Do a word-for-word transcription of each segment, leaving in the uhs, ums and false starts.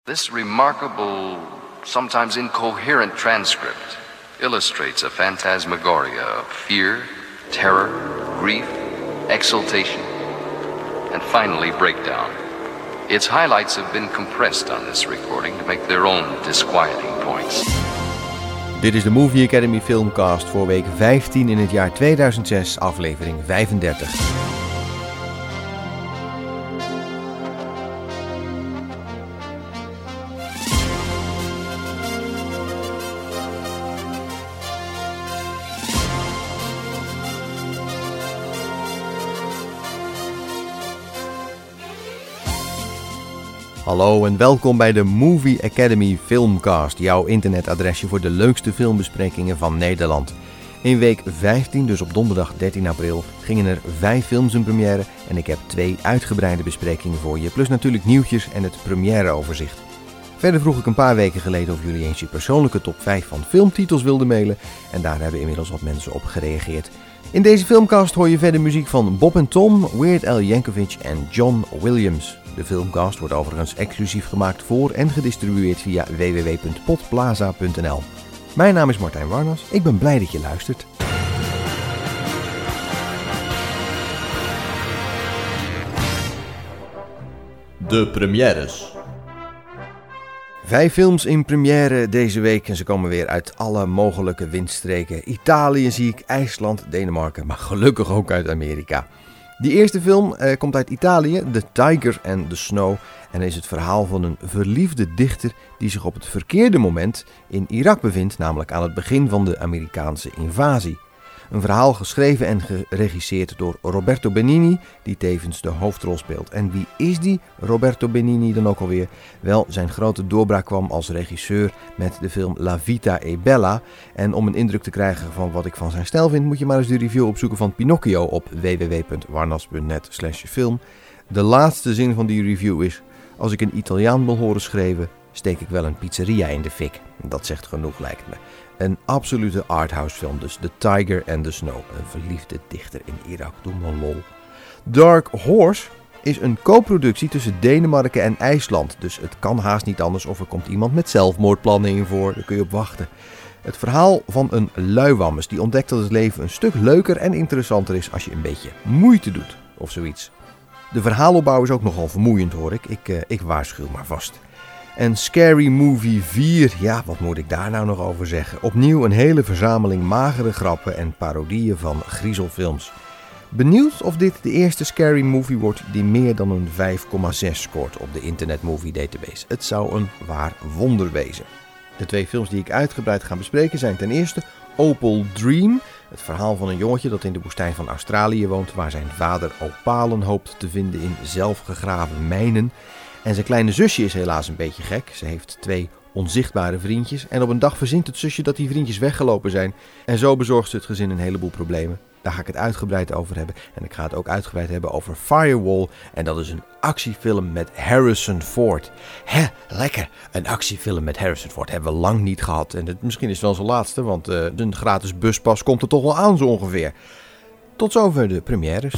This remarkable, sometimes incoherent transcript illustrates a phantasmagoria of fear, terror, grief, exultation, and finally breakdown. Its highlights have been compressed on this recording to make their own disquieting points. Dit is de Movie Academy Filmcast voor week vijftien in het jaar tweeduizend zes, aflevering vijfendertig. Hallo en welkom bij de Movie Academy Filmcast, jouw internetadresje voor de leukste filmbesprekingen van Nederland. In week vijftien, dus op donderdag dertien april, gingen er vijf films in première en ik heb twee uitgebreide besprekingen voor je, plus natuurlijk nieuwtjes en het premièreoverzicht. Verder vroeg ik een paar weken geleden of jullie eens je persoonlijke top vijf van filmtitels wilden mailen en daar hebben inmiddels wat mensen op gereageerd. In deze filmcast hoor je verder muziek van Bob en Tom, Weird Al Yankovic en John Williams. De filmcast wordt overigens exclusief gemaakt voor en gedistribueerd via w w w punt podplaza punt n l. Mijn naam is Martijn Warnas, ik ben blij dat je luistert. De premières. Vijf films in première deze week en ze komen weer uit alle mogelijke windstreken. Italië zie ik, IJsland, Denemarken, maar gelukkig ook uit Amerika. Die eerste film eh, komt uit Italië, The Tiger and the Snow, en is het verhaal van een verliefde dichter die zich op het verkeerde moment in Irak bevindt, namelijk aan het begin van de Amerikaanse invasie. Een verhaal geschreven en geregisseerd door Roberto Benigni, die tevens de hoofdrol speelt. En wie is die Roberto Benigni dan ook alweer? Wel, zijn grote doorbraak kwam als regisseur met de film La Vita è Bella. En om een indruk te krijgen van wat ik van zijn stijl vind, moet je maar eens de review opzoeken van Pinocchio op w w w punt warnas punt net slash film. De laatste zin van die review is: als ik een Italiaan wil horen schreeuwen, steek ik wel een pizzeria in de fik. Dat zegt genoeg, lijkt me. Een absolute arthouse film dus, The Tiger and the Snow. Een verliefde dichter in Irak, doe maar lol. Dark Horse is een co-productie tussen Denemarken en IJsland. Dus het kan haast niet anders of er komt iemand met zelfmoordplannen in voor. Daar kun je op wachten. Het verhaal van een luiwammes die ontdekt dat het leven een stuk leuker en interessanter is als je een beetje moeite doet of zoiets. De verhaalopbouw is ook nogal vermoeiend, hoor ik. Ik, uh, ik waarschuw maar vast. En Scary Movie vier, ja, wat moet ik daar nou nog over zeggen? Opnieuw een hele verzameling magere grappen en parodieën van griezelfilms. Benieuwd of dit de eerste Scary Movie wordt die meer dan een vijf komma zes scoort op de Internet Movie Database. Het zou een waar wonder wezen. De twee films die ik uitgebreid ga bespreken zijn ten eerste Opal Dream, het verhaal van een jongetje dat in de woestijn van Australië woont, waar zijn vader opalen hoopt te vinden in zelfgegraven mijnen. En zijn kleine zusje is helaas een beetje gek. Ze heeft twee onzichtbare vriendjes. En op een dag verzint het zusje dat die vriendjes weggelopen zijn. En zo bezorgt ze het gezin een heleboel problemen. Daar ga ik het uitgebreid over hebben. En ik ga het ook uitgebreid hebben over Firewall. En dat is een actiefilm met Harrison Ford. Hè, lekker. Een actiefilm met Harrison Ford hebben we lang niet gehad. En het, misschien is het wel zijn laatste, want uh, een gratis buspas komt er toch wel aan zo ongeveer. Tot zover de premières.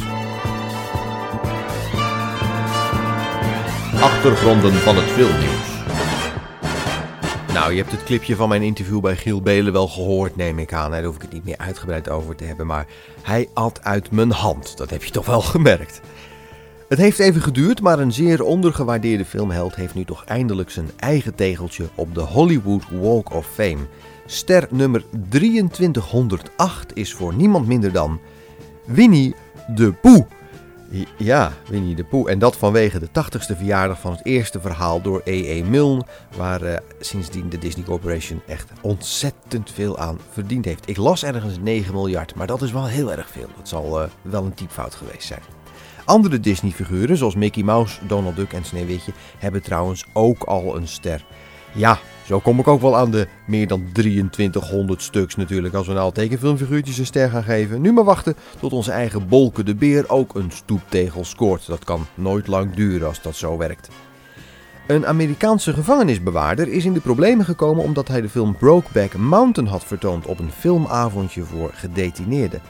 Achtergronden van het filmnieuws. Nou, je hebt het clipje van mijn interview bij Giel Belen wel gehoord, neem ik aan. Daar hoef ik het niet meer uitgebreid over te hebben, maar hij at uit mijn hand. Dat heb je toch wel gemerkt. Het heeft even geduurd, maar een zeer ondergewaardeerde filmheld heeft nu toch eindelijk zijn eigen tegeltje op de Hollywood Walk of Fame. Ster nummer drieëntwintighonderdacht is voor niemand minder dan Winnie de Pooh. Ja, Winnie de Pooh. En dat vanwege de tachtigste verjaardag van het eerste verhaal door A A Milne, waar uh, sindsdien de Disney Corporation echt ontzettend veel aan verdiend heeft. Ik las ergens negen miljard, maar dat is wel heel erg veel. Dat zal uh, wel een typfout geweest zijn. Andere Disney-figuren, zoals Mickey Mouse, Donald Duck en Sneeuwwitje, hebben trouwens ook al een ster. Ja, zo kom ik ook wel aan de meer dan drieëntwintighonderd stuks natuurlijk, als we nou al tekenfilmfiguurtjes een ster gaan geven. Nu maar wachten tot onze eigen Bolke de Beer ook een stoeptegel scoort. Dat kan nooit lang duren als dat zo werkt. Een Amerikaanse gevangenisbewaarder is in de problemen gekomen omdat hij de film Brokeback Mountain had vertoond op een filmavondje voor gedetineerden.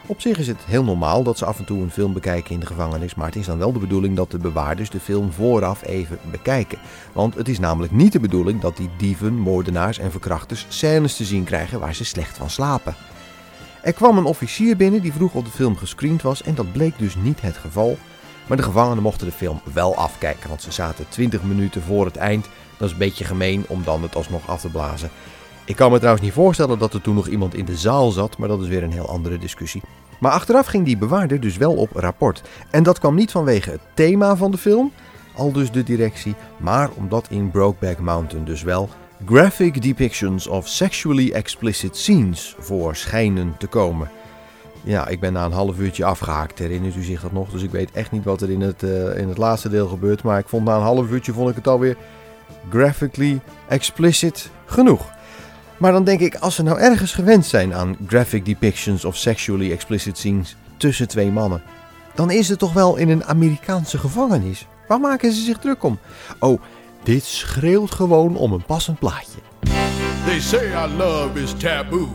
Op zich is het heel normaal dat ze af en toe een film bekijken in de gevangenis, maar het is dan wel de bedoeling dat de bewaarders de film vooraf even bekijken. Want het is namelijk niet de bedoeling dat die dieven, moordenaars en verkrachters scènes te zien krijgen waar ze slecht van slapen. Er kwam een officier binnen die vroeg of de film gescreend was en dat bleek dus niet het geval. Maar de gevangenen mochten de film wel afkijken, want ze zaten twintig minuten voor het eind. Dat is een beetje gemeen om dan het alsnog af te blazen. Ik kan me trouwens niet voorstellen dat er toen nog iemand in de zaal zat, maar dat is weer een heel andere discussie. Maar achteraf ging die bewaarder dus wel op rapport. En dat kwam niet vanwege het thema van de film, al dus de directie, maar omdat in Brokeback Mountain dus wel graphic depictions of sexually explicit scenes voor schijnen te komen. Ja, ik ben na een half uurtje afgehaakt, herinnert u zich dat nog? Dus ik weet echt niet wat er in het, uh, in het laatste deel gebeurt, maar ik vond na een half uurtje vond ik het alweer graphically explicit genoeg. Maar dan denk ik, als ze nou ergens gewend zijn aan graphic depictions of sexually explicit scenes tussen twee mannen, dan is het toch wel in een Amerikaanse gevangenis. Waar maken ze zich druk om? Oh, dit schreeuwt gewoon om een passend plaatje. They say our love is taboo.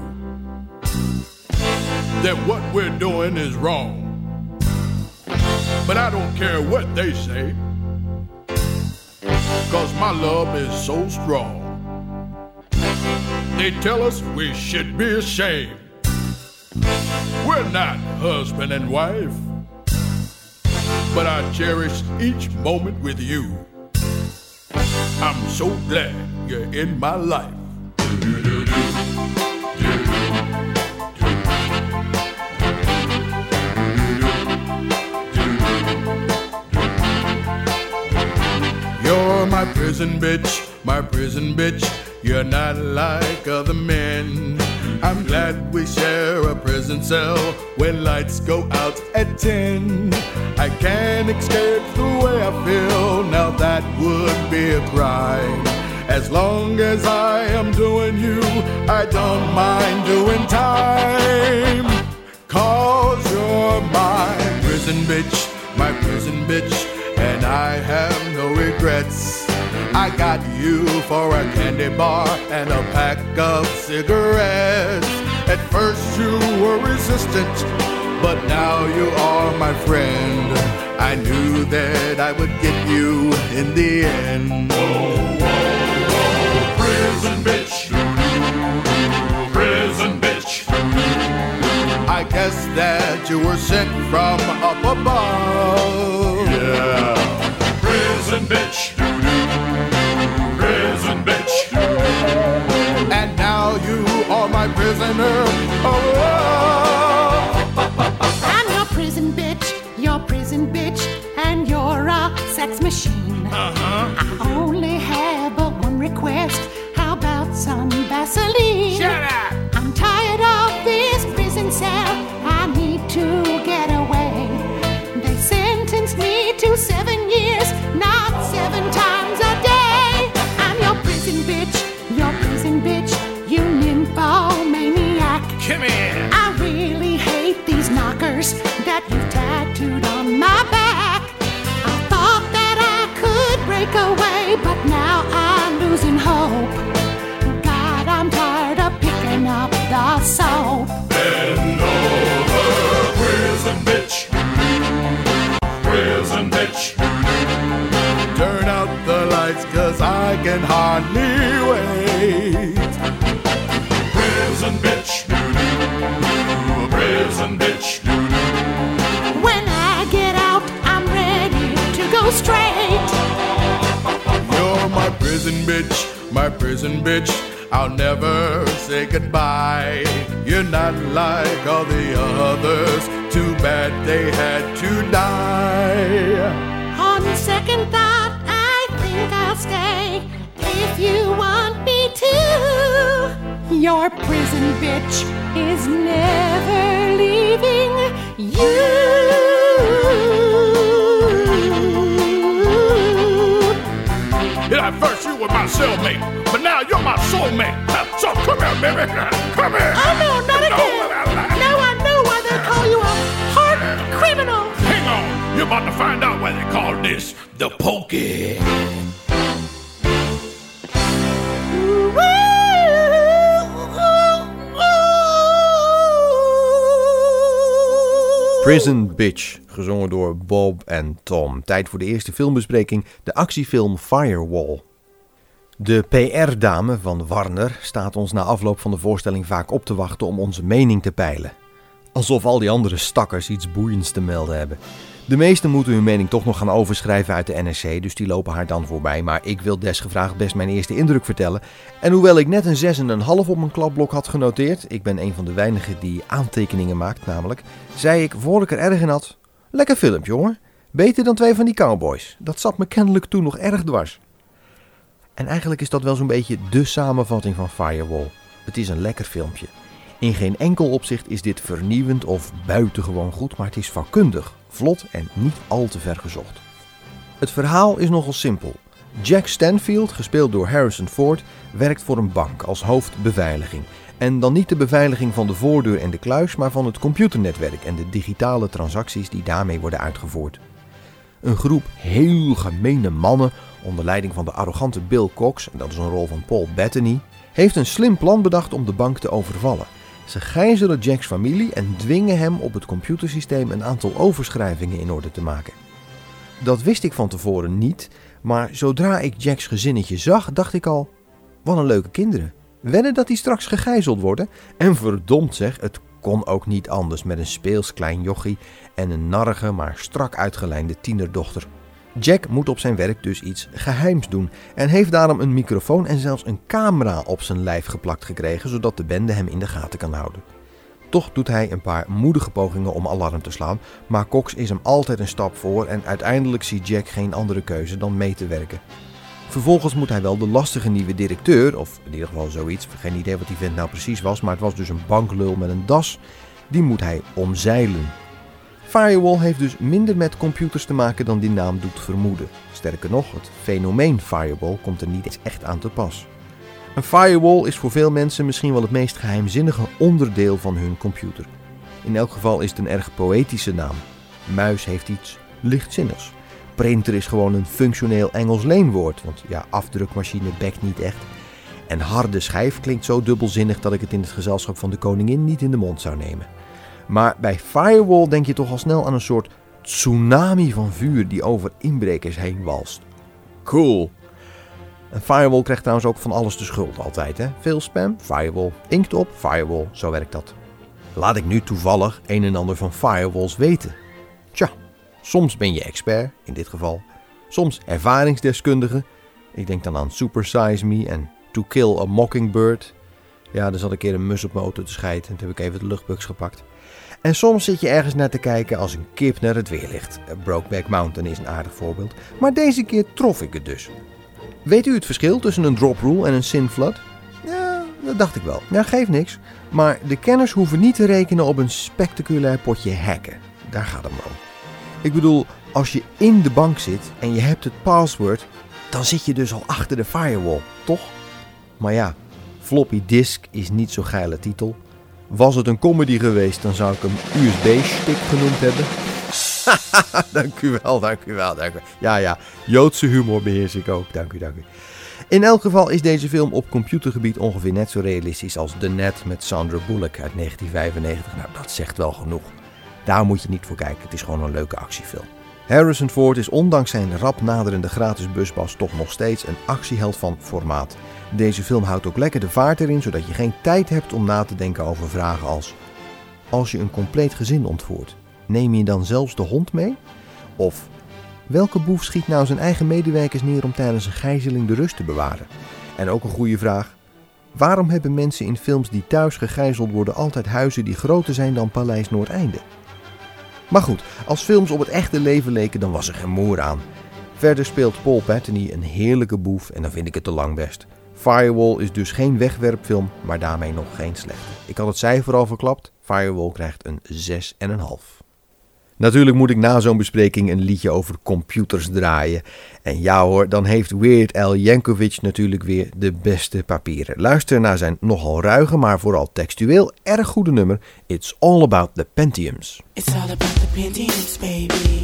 That what we're doing is wrong. But I don't care what they say, 'cause my love is so strong. They tell us we should be ashamed. We're not husband and wife, but I cherish each moment with you. I'm so glad you're in my life. You're my prison bitch, my prison bitch. You're not like other men. I'm glad we share a prison cell when lights go out at ten. I can't escape the way I feel, now that would be a crime. As long as I am doing you, I don't mind doing time. 'Cause you're my prison bitch, my prison bitch, and I have no regrets. I got you for a candy bar and a pack of cigarettes. At first you were resistant, but now you are my friend. I knew that I would get you in the end. Whoa, whoa, whoa, prison bitch, prison bitch. I guess that you were sent from up above. Yeah, prison bitch. Prison bitch. And now you are my prisoner. Oh, I'm your prison bitch, your prison bitch, and you're a sex machine. uh-huh. I only have but one request. How about some Vaseline? Shut up. I'm tired of this prison cell. I need to get away. They sentenced me to seven years, not seven times a day. Your prison bitch, your prison bitch, you nymphomaniac. Come here. I really hate these knockers that you've tattooed on my back. I thought that I could break away, but now I'm losing hope. God, I'm tired of picking up the soap. Bend over, prison bitch. Prison bitch. Turn out the lights, 'cause I can hardly wait. Prison bitch. Prison bitch. When I get out, I'm ready to go straight. You're my prison bitch, my prison bitch. I'll never say goodbye. You're not like all the others. Too bad they had to die. On second thought, I think I'll stay if you want me to. Your prison bitch is never leaving you. Yeah, at first you were my cellmate, but now you're my soulmate. So come here, baby. Come here. Oh no, not again. Now I know why they call you a hard criminal. Hang on. You're about to find out why they call this the pokey. Prison Bitch, gezongen door Bob en Tom. Tijd voor de eerste filmbespreking, de actiefilm Firewall. De P R-dame van Warner staat ons na afloop van de voorstelling vaak op te wachten om onze mening te peilen. Alsof al die andere stakkers iets boeiends te melden hebben. De meesten moeten hun mening toch nog gaan overschrijven uit de N R C, dus die lopen haar dan voorbij. Maar ik wil desgevraagd best mijn eerste indruk vertellen. En hoewel ik net een zes komma vijf op mijn klapblok had genoteerd, ik ben een van de weinigen die aantekeningen maakt namelijk, zei ik voor ik er erg in had, lekker filmpje hoor, beter dan twee van die cowboys. Dat zat me kennelijk toen nog erg dwars. En eigenlijk is dat wel zo'n beetje de samenvatting van Firewall. Het is een lekker filmpje. In geen enkel opzicht is dit vernieuwend of buitengewoon goed, maar het is vakkundig, vlot en niet al te ver gezocht. Het verhaal is nogal simpel. Jack Stanfield, gespeeld door Harrison Ford, werkt voor een bank als hoofdbeveiliging. En dan niet de beveiliging van de voordeur en de kluis, maar van het computernetwerk en de digitale transacties die daarmee worden uitgevoerd. Een groep heel gemene mannen, onder leiding van de arrogante Bill Cox, en dat is een rol van Paul Bettany, heeft een slim plan bedacht om de bank te overvallen. Ze gijzelen Jacks familie en dwingen hem op het computersysteem een aantal overschrijvingen in orde te maken. Dat wist ik van tevoren niet, maar zodra ik Jacks gezinnetje zag, dacht ik al, wat een leuke kinderen. Wedden dat die straks gegijzeld worden? En verdomd zeg, het kon ook niet anders met een speels klein jochie en een narrige maar strak uitgelijnde tienerdochter. Jack moet op zijn werk dus iets geheims doen en heeft daarom een microfoon en zelfs een camera op zijn lijf geplakt gekregen, zodat de bende hem in de gaten kan houden. Toch doet hij een paar moedige pogingen om alarm te slaan, maar Cox is hem altijd een stap voor en uiteindelijk ziet Jack geen andere keuze dan mee te werken. Vervolgens moet hij wel de lastige nieuwe directeur, of in ieder geval zoiets, geen idee wat die vent nou precies was, maar het was dus een banklul met een das, die moet hij omzeilen. Firewall heeft dus minder met computers te maken dan die naam doet vermoeden. Sterker nog, het fenomeen Firewall komt er niet eens echt aan te pas. Een firewall is voor veel mensen misschien wel het meest geheimzinnige onderdeel van hun computer. In elk geval is het een erg poëtische naam. Muis heeft iets lichtzinnigs. Printer is gewoon een functioneel Engels leenwoord, want ja, afdrukmachine bekt niet echt. En harde schijf klinkt zo dubbelzinnig dat ik het in het gezelschap van de koningin niet in de mond zou nemen. Maar bij Firewall denk je toch al snel aan een soort tsunami van vuur die over inbrekers heen walst. Cool. Een Firewall krijgt trouwens ook van alles de schuld altijd, hè? Veel spam, Firewall. Inkt op, Firewall. Zo werkt dat. Laat ik nu toevallig een en ander van Firewalls weten. Tja, soms ben je expert, in dit geval. Soms ervaringsdeskundige. Ik denk dan aan Super Size Me en To Kill a Mockingbird. Ja, er zat een keer een mus op mijn auto te schijten en toen heb ik even de luchtbugs gepakt. En soms zit je ergens naar te kijken als een kip naar het weerlicht. Brokeback Mountain is een aardig voorbeeld. Maar deze keer trof ik het dus. Weet u het verschil tussen een drop rule en een sin flood? Ja, dat dacht ik wel. Ja, geeft niks. Maar de kenners hoeven niet te rekenen op een spectaculair potje hacken. Daar gaat het maar om. Ik bedoel, als je in de bank zit en je hebt het password, dan zit je dus al achter de firewall, toch? Maar ja, floppy disk is niet zo'n geile titel. Was het een comedy geweest, dan zou ik hem U S B-stick genoemd hebben. Dank u wel, dank u wel, dank u. Ja, ja, Joodse humor beheers ik ook, dank u, dank u. In elk geval is deze film op computergebied ongeveer net zo realistisch als The Net met Sandra Bullock uit negentien vijfennegentig. Nou, dat zegt wel genoeg. Daar moet je niet voor kijken, het is gewoon een leuke actiefilm. Harrison Ford is ondanks zijn rap naderende gratis busbas toch nog steeds een actieheld van formaat. Deze film houdt ook lekker de vaart erin, zodat je geen tijd hebt om na te denken over vragen als: als je een compleet gezin ontvoert, neem je dan zelfs de hond mee? Of welke boef schiet nou zijn eigen medewerkers neer om tijdens een gijzeling de rust te bewaren? En ook een goede vraag: waarom hebben mensen in films die thuis gegijzeld worden altijd huizen die groter zijn dan Paleis Noordeinde? Maar goed, als films op het echte leven leken, dan was er geen moer aan. Verder speelt Paul Bettany een heerlijke boef en dan vind ik het te lang best. Firewall is dus geen wegwerpfilm, maar daarmee nog geen slechte. Ik had het cijfer al verklapt, Firewall krijgt een zes komma vijf. Natuurlijk moet ik na zo'n bespreking een liedje over computers draaien. En ja hoor, dan heeft Weird Al Yankovic natuurlijk weer de beste papieren. Luister naar zijn nogal ruige, maar vooral textueel erg goede nummer It's All About the Pentiums. It's all about the Pentiums, baby.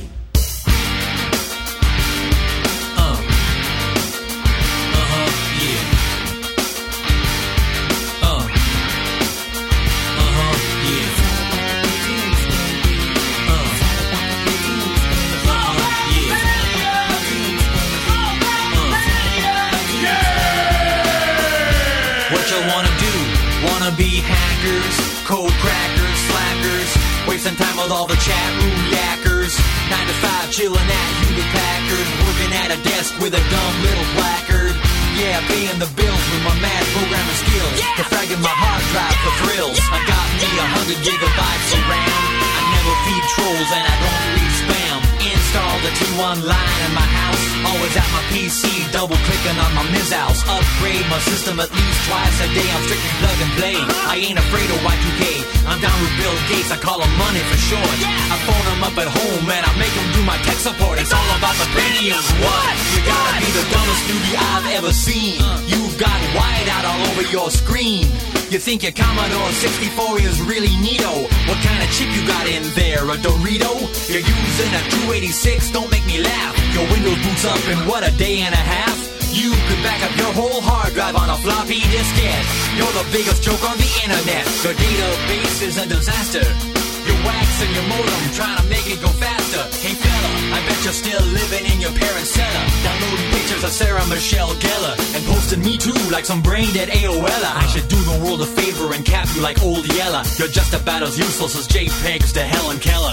you wanna do? Wanna be hackers, code crackers, slackers, wasting time with all the chat room yackers. Nine to five chilling at Hewlett Packard, working at a desk with a dumb little placard. Yeah, paying the bills with my mad programming skills. Yeah, defragging my hard drive for thrills. I got me a hundred gigabytes of RAM. I never feed trolls and I don't read spam. Install the T one line in my house. Always at my P C, double clicking on my Miz-House. Upgrade my system at least twice a day. I'm strictly plug and play. Uh-huh. I ain't afraid of Y two K. I'm down with Bill Gates, I call him money for short. Yeah. I phone him up at home and I make him do my tech support. It's all about the Pentiums. What? You gotta be the dumbest newbie I've ever seen. Uh. You've got whiteout all over your screen. You think your Commodore sixty-four is really neato. What kind of chip you got in there, a Dorito? You're using a two eighty-six, don't make me laugh. Your Windows boots up in what, a day and a half? You could back up your whole hard drive on a floppy diskette. You're the biggest joke on the internet. Your database is a disaster. You're waxing your modem, trying to make it go faster. Hey fella, I bet you're still living in your parents' cellar, downloading pictures of Sarah Michelle Gellar and posting me too like some brain dead A O L er. I should do the world a favor and cap you like old Yeller. You're just about as useless as JPEGs to Helen Keller.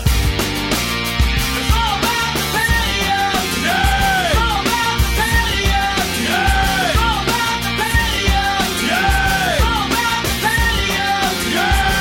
It's all about the Pentium, yeah! It's all about the Pentium, yeah! It's all about the Pentium, yeah! It's all about the Pentium, yeah!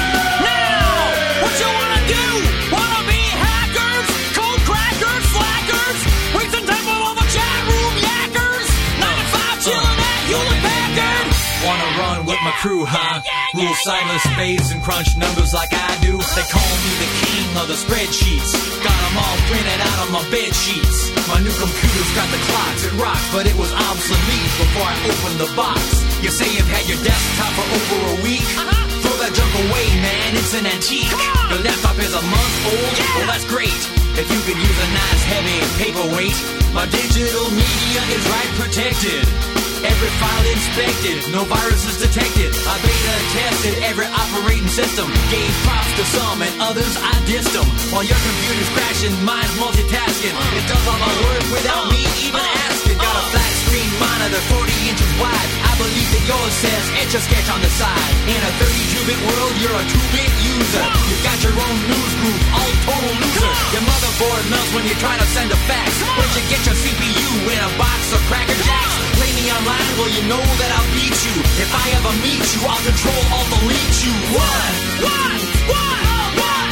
What you wanna do? Wanna be hackers, code crackers, slackers, wasting time with all the chat room yackers, nine to five chilling at Hewlett Packard. Wanna run with my crew, huh? Rule silent space and crunch numbers like I do. They call me the king of the spreadsheets. Got them all printed out on my bed sheets. My new computer's got the clocks, it rocks, but it was obsolete before I opened the box. You say you've had your desktop for over a week? Uh-huh. Throw that junk away, man, it's an antique. Your laptop is a month old? Yeah. Well, that's great. If you could use a nice heavy paperweight. My digital media is right protected. Every file inspected, no viruses detected. I beta tested every operating system. Gave props to some and others I dissed them. While your computer's crashing, mine's multitasking. It does all my work without me even asking. Got a flat screen monitor forty inches wide. I believe that yours says Etch a Sketch on the side. In a thirty-two bit world, you're a two bit user. You've got your own news group, all total loser. Your motherboard melts when you try to send a fax. Where'd you get your C P U? In a box of Cracker Jacks? Play me online, well you know that I'll beat you. If I ever meet you, I'll control, I'll delete you. What? What? What? What?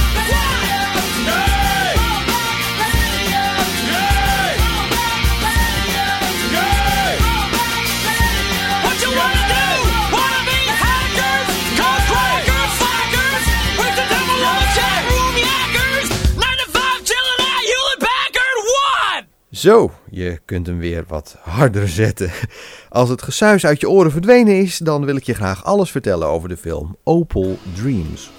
Zo, je kunt hem weer wat harder zetten. Als het gesuis uit je oren verdwenen is, dan wil ik je graag alles vertellen over de film Opal Dreams.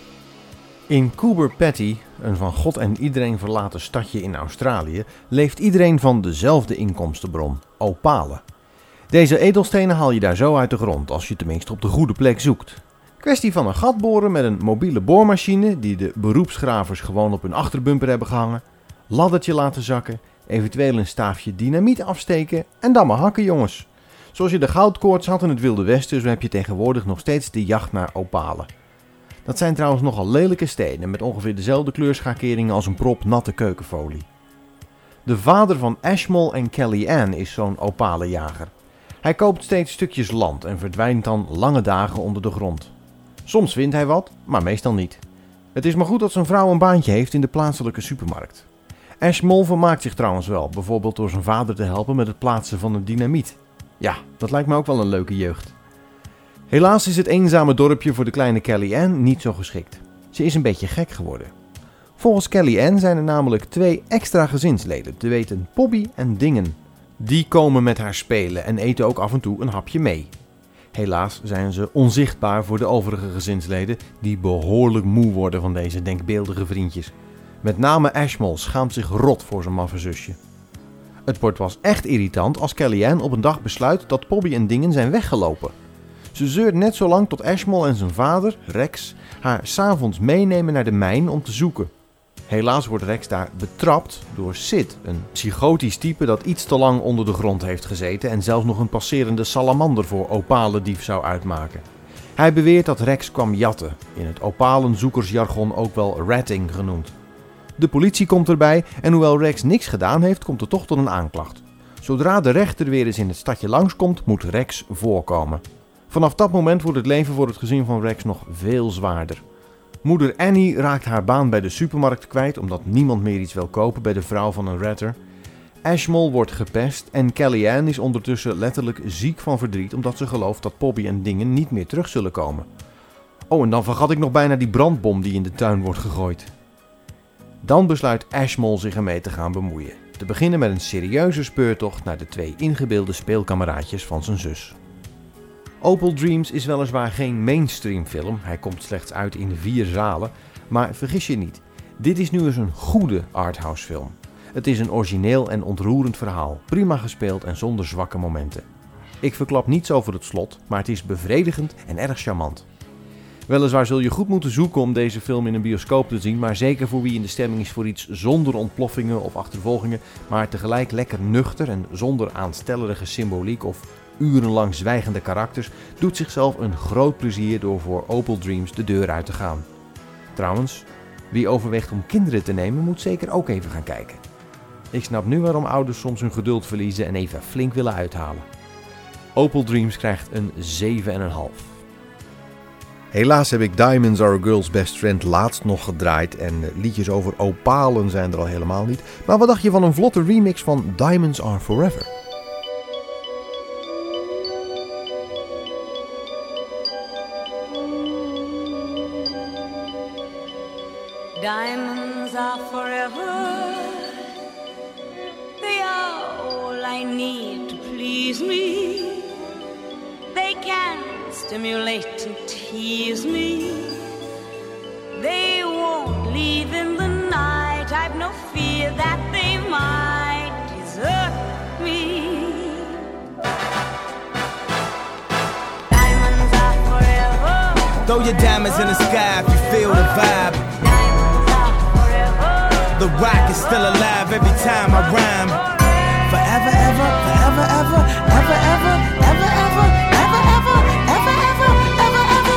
In Coober Pedy, een van God en iedereen verlaten stadje in Australië, leeft iedereen van dezelfde inkomstenbron, opalen. Deze edelstenen haal je daar zo uit de grond, als je tenminste op de goede plek zoekt. Kwestie van een gat boren met een mobiele boormachine, die de beroepsgravers gewoon op hun achterbumper hebben gehangen, laddertje laten zakken, eventueel een staafje dynamiet afsteken en dan maar hakken, jongens. Zoals je de goudkoorts had in het Wilde Westen, zo heb je tegenwoordig nog steeds de jacht naar opalen. Dat zijn trouwens nogal lelijke stenen met ongeveer dezelfde kleurschakeringen als een prop natte keukenfolie. De vader van Ashmole en Kelly Ann is zo'n opalenjager. Hij koopt steeds stukjes land en verdwijnt dan lange dagen onder de grond. Soms vindt hij wat, maar meestal niet. Het is maar goed dat zijn vrouw een baantje heeft in de plaatselijke supermarkt. Ashmole vermaakt zich trouwens wel, bijvoorbeeld door zijn vader te helpen met het plaatsen van een dynamiet. Ja, dat lijkt me ook wel een leuke jeugd. Helaas is het eenzame dorpje voor de kleine Kelly Ann niet zo geschikt. Ze is een beetje gek geworden. Volgens Kelly Ann zijn er namelijk twee extra gezinsleden, te weten Bobby en Dingen. Die komen met haar spelen en eten ook af en toe een hapje mee. Helaas zijn ze onzichtbaar voor de overige gezinsleden, die behoorlijk moe worden van deze denkbeeldige vriendjes. Met name Ashmole schaamt zich rot voor zijn maffe zusje. Het wordt pas echt irritant als Kelly Ann op een dag besluit dat Bobby en Dingen zijn weggelopen. Ze zeurt net zo lang tot Ashmole en zijn vader, Rex, haar 's avonds meenemen naar de mijn om te zoeken. Helaas wordt Rex daar betrapt door Sid, een psychotisch type dat iets te lang onder de grond heeft gezeten en zelfs nog een passerende salamander voor opalendief zou uitmaken. Hij beweert dat Rex kwam jatten, in het opalenzoekersjargon ook wel ratting genoemd. De politie komt erbij en hoewel Rex niks gedaan heeft, komt er toch tot een aanklacht. Zodra de rechter weer eens in het stadje langskomt, moet Rex voorkomen. Vanaf dat moment wordt het leven voor het gezin van Rex nog veel zwaarder. Moeder Annie raakt haar baan bij de supermarkt kwijt omdat niemand meer iets wil kopen bij de vrouw van een ratter. Ashmole wordt gepest en Kellyanne is ondertussen letterlijk ziek van verdriet omdat ze gelooft dat Poppy en dingen niet meer terug zullen komen. Oh, en dan vergat ik nog bijna die brandbom die in de tuin wordt gegooid. Dan besluit Ashmole zich ermee te gaan bemoeien. Te beginnen met een serieuze speurtocht naar de twee ingebeelde speelkameraadjes van zijn zus. Opal Dreams is weliswaar geen mainstream film, hij komt slechts uit in vier zalen, maar vergis je niet, dit is nu eens een goede arthouse film. Het is een origineel en ontroerend verhaal, prima gespeeld en zonder zwakke momenten. Ik verklap niets over het slot, maar het is bevredigend en erg charmant. Weliswaar zul je goed moeten zoeken om deze film in een bioscoop te zien, maar zeker voor wie in de stemming is voor iets zonder ontploffingen of achtervolgingen, maar tegelijk lekker nuchter en zonder aanstellerige symboliek of urenlang zwijgende karakters, doet zichzelf een groot plezier door voor Opal Dreams de deur uit te gaan. Trouwens, wie overweegt om kinderen te nemen, moet zeker ook even gaan kijken. Ik snap nu waarom ouders soms hun geduld verliezen en even flink willen uithalen. Opal Dreams krijgt een zeven komma vijf. Helaas heb ik Diamonds Are a Girl's Best Friend laatst nog gedraaid en liedjes over opalen zijn er al helemaal niet. Maar wat dacht je van een vlotte remix van Diamonds Are Forever? Diamonds are forever. They are all I need to please me. They can stimulate and tease me. They won't leave in the night. I've no fear that they might desert me. Diamonds are forever. Throw your diamonds in the sky if you feel the vibe. The rock is still alive every time I rhyme. Forever, ever, forever, ever, ever, ever, ever, ever, ever, ever, ever, ever, ever, ever.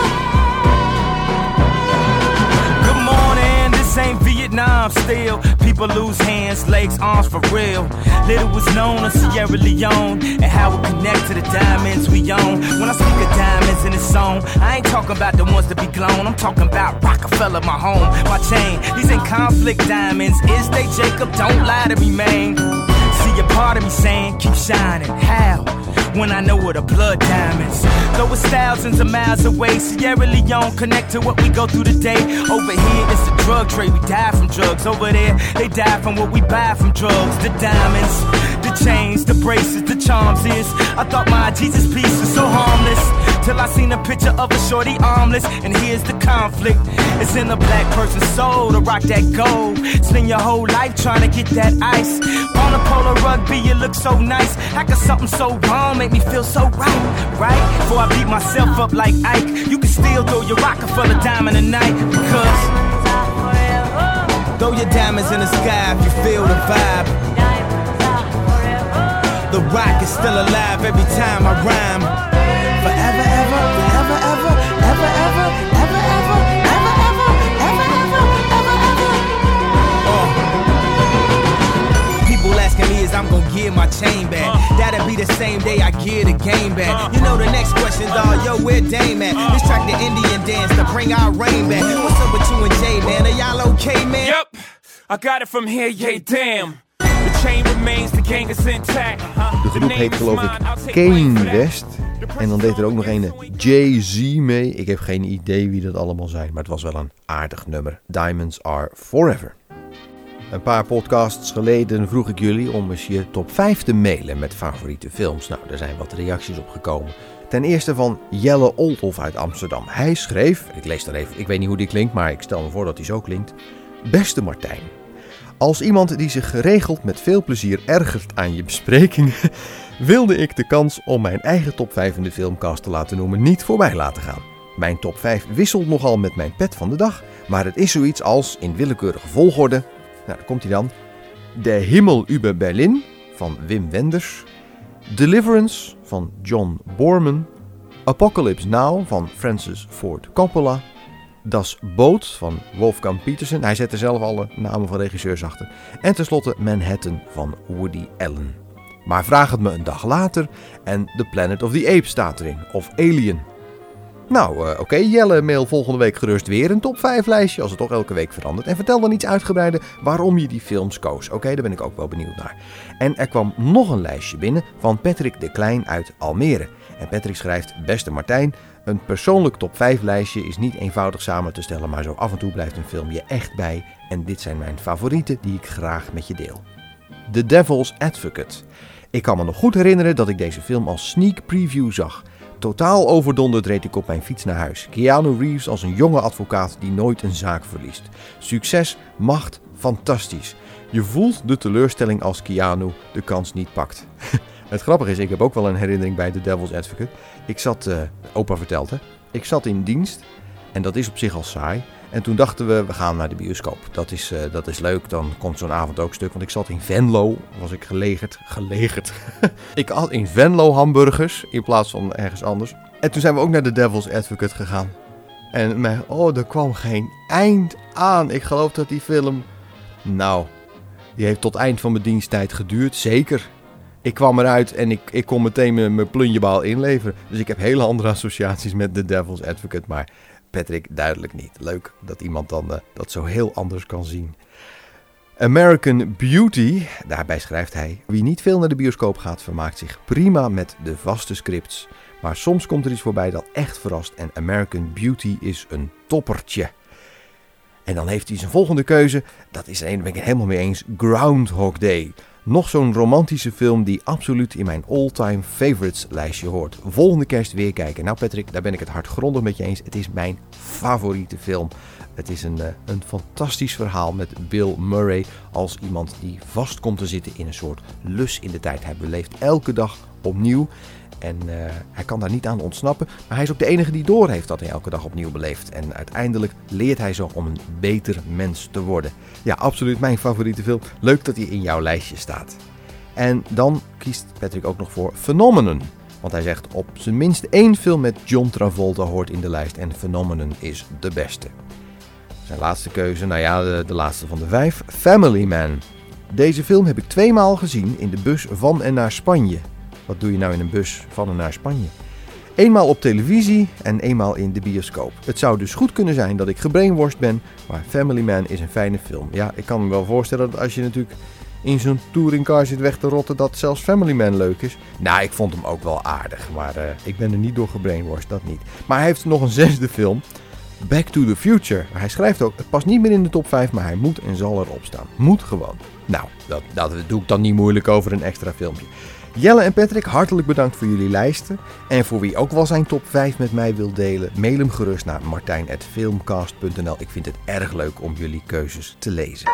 Good morning, this ain't Vietnam still. People lose hands, legs, arms for real. Little was known of Sierra Leone and how it connect to the diamonds we own. When I speak of diamonds in this song, I ain't talking about the ones that be glown. I'm talking about Rockefeller, my home, my chain. These ain't conflict diamonds. Is they Jacob? Don't lie to me, man. See a part of me saying, keep shining. How? When I know what the blood diamonds. Though it's thousands of miles away, Sierra Leone connect to what we go through today. Over here, it's the drug trade. We die from drugs. Over there, they die from what we buy from drugs. The diamonds, the chains, the braces, the charms is. I thought my Jesus piece was so harmless, till I seen a picture of a shorty armless. And here's the conflict. It's in a black person's soul to rock that gold. Spend your whole life trying to get that ice. On a polo rugby, you look so nice. How could something so wrong make me feel so right, right? Before I beat myself up like Ike, you can still throw your Rockefeller diamond tonight. Because throw your diamonds in the sky if you feel the vibe. The rock is still alive every time I rhyme. Forever, ever, forever, ever, ever, ever, ever, ever, ever, ever, ever, ever, ever, ever. Uh. People asking me is I'm gonna get my chain back. That'll be the same day I get the game back. You know the next questions are, yo, where Dame at? This track the Indian dance to bring our rain back. What's up with you and Jay, man? Are y'all okay, man? Yep, I got it from here, yeah, damn. The chain remains, the gang is intact. De groep heet geloof ik Kane West. En dan deed er ook nog een Jay-Z mee. Ik heb geen idee wie dat allemaal zijn, maar het was wel een aardig nummer. Diamonds Are Forever. Een paar podcasts geleden vroeg ik jullie om eens je top vijf te mailen met favoriete films. Nou, er zijn wat reacties op gekomen. Ten eerste van Jelle Olthoff uit Amsterdam. Hij schreef, ik lees er even, ik weet niet hoe die klinkt, maar ik stel me voor dat hij zo klinkt. Beste Martijn, als iemand die zich geregeld met veel plezier ergert aan je besprekingen, wilde ik de kans om mijn eigen top vijf in de filmcast te laten noemen niet voorbij laten gaan. Mijn top vijf wisselt nogal met mijn pet van de dag, maar het is zoiets als in willekeurige volgorde. Nou, daar komt hij dan. De Himmel über Berlin van Wim Wenders. Deliverance van John Boorman. Apocalypse Now van Francis Ford Coppola. Das Boot van Wolfgang Petersen. Hij zet er zelf alle namen van regisseurs achter. En tenslotte Manhattan van Woody Allen. Maar vraag het me een dag later en The Planet of the Apes staat erin. Of Alien. Nou, uh, oké, okay, Jelle, mail volgende week gerust weer een top vijf lijstje als het toch elke week verandert. En vertel dan iets uitgebreider waarom je die films koos. Oké, okay, daar ben ik ook wel benieuwd naar. En er kwam nog een lijstje binnen van Patrick de Klein uit Almere. En Patrick schrijft, beste Martijn, een persoonlijk top vijf lijstje is niet eenvoudig samen te stellen, maar zo af en toe blijft een film je echt bij. En dit zijn mijn favorieten die ik graag met je deel. The Devil's Advocate. Ik kan me nog goed herinneren dat ik deze film als sneak preview zag. Totaal overdonderd reed ik op mijn fiets naar huis. Keanu Reeves als een jonge advocaat die nooit een zaak verliest. Succes, macht, fantastisch. Je voelt de teleurstelling als Keanu de kans niet pakt. Het grappige is, ik heb ook wel een herinnering bij The Devil's Advocate. Ik zat, uh, opa vertelt hè, ik zat in dienst en dat is op zich al saai. En toen dachten we, we gaan naar de bioscoop. Dat is, uh, dat is leuk, dan komt zo'n avond ook stuk. Want ik zat in Venlo, was ik gelegerd. Gelegerd. Ik had in Venlo hamburgers in plaats van ergens anders. En toen zijn we ook naar The Devil's Advocate gegaan. En mij, oh, er kwam geen eind aan. Ik geloof dat die film, nou, die heeft tot eind van mijn diensttijd geduurd. Zeker. Ik kwam eruit en ik, ik kon meteen mijn, mijn plunjebaal inleveren. Dus ik heb hele andere associaties met The Devil's Advocate, maar Patrick duidelijk niet. Leuk dat iemand dan uh, dat zo heel anders kan zien. American Beauty, daarbij schrijft hij, wie niet veel naar de bioscoop gaat vermaakt zich prima met de vaste scripts. Maar soms komt er iets voorbij dat echt verrast en American Beauty is een toppertje. En dan heeft hij zijn volgende keuze, dat is er een, daar ben ik het helemaal mee eens, Groundhog Day. Nog zo'n romantische film die absoluut in mijn all-time favorites lijstje hoort. Volgende kerst weer kijken. Nou Patrick, daar ben ik het hardgrondig met je eens. Het is mijn favoriete film. Het is een, uh, een fantastisch verhaal met Bill Murray als iemand die vast komt te zitten in een soort lus in de tijd. Hij beleeft elke dag opnieuw. En uh, hij kan daar niet aan ontsnappen. Maar hij is ook de enige die doorheeft dat hij elke dag opnieuw beleeft. En uiteindelijk leert hij zo om een beter mens te worden. Ja, absoluut mijn favoriete film. Leuk dat hij in jouw lijstje staat. En dan kiest Patrick ook nog voor Phenomenon. Want hij zegt op zijn minst één film met John Travolta hoort in de lijst. En Phenomenon is de beste. Zijn laatste keuze, nou ja, de, de laatste van de vijf. Family Man. Deze film heb ik tweemaal gezien in de bus van en naar Spanje. Wat doe je nou in een bus van en naar Spanje? Eenmaal op televisie en eenmaal in de bioscoop. Het zou dus goed kunnen zijn dat ik gebrainwashed ben, maar Family Man is een fijne film. Ja, ik kan me wel voorstellen dat als je natuurlijk in zo'n touringcar zit weg te rotten, dat zelfs Family Man leuk is. Nou, ik vond hem ook wel aardig, maar uh, ik ben er niet door gebrainwashed, dat niet. Maar hij heeft nog een zesde film, Back to the Future. Hij schrijft ook, het past niet meer in de top vijf, maar hij moet en zal erop staan. Moet gewoon. Nou, dat, dat doe ik dan niet moeilijk over een extra filmpje. Jelle en Patrick, hartelijk bedankt voor jullie lijsten. En voor wie ook wel zijn top vijf met mij wil delen, mail hem gerust naar martijn at filmcast punt n l. Ik vind het erg leuk om jullie keuzes te lezen.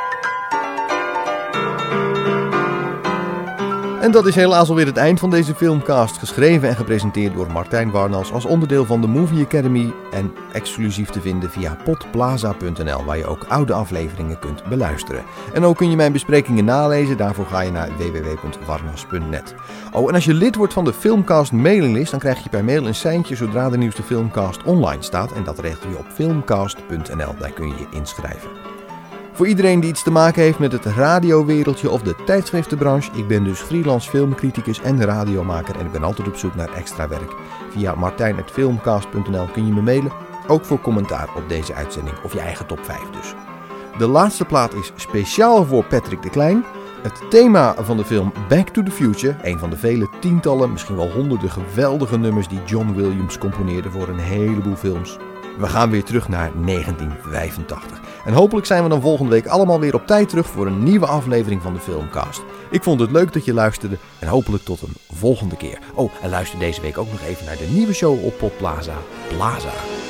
En dat is helaas alweer het eind van deze filmcast, geschreven en gepresenteerd door Martijn Warnals als onderdeel van de Movie Academy en exclusief te vinden via podplaza punt n l, waar je ook oude afleveringen kunt beluisteren. En ook kun je mijn besprekingen nalezen, daarvoor ga je naar w w w punt warnas punt net. Oh, en als je lid wordt van de Filmcast mailinglist, dan krijg je per mail een seintje zodra de nieuwste Filmcast online staat en dat regel je op filmcast punt n l, daar kun je je inschrijven. Voor iedereen die iets te maken heeft met het radiowereldje of de tijdschriftenbranche, ik ben dus freelance filmcriticus en radiomaker en ik ben altijd op zoek naar extra werk. Via martijn at filmcast punt n l kun je me mailen, ook voor commentaar op deze uitzending of je eigen top vijf dus. De laatste plaat is speciaal voor Patrick de Klein. Het thema van de film Back to the Future, een van de vele tientallen, misschien wel honderden geweldige nummers die John Williams componeerde voor een heleboel films. We gaan weer terug naar negentien vijfentachtig. En hopelijk zijn we dan volgende week allemaal weer op tijd terug voor een nieuwe aflevering van de Filmcast. Ik vond het leuk dat je luisterde en hopelijk tot een volgende keer. Oh, en luister deze week ook nog even naar de nieuwe show op Podplaza, Plaza.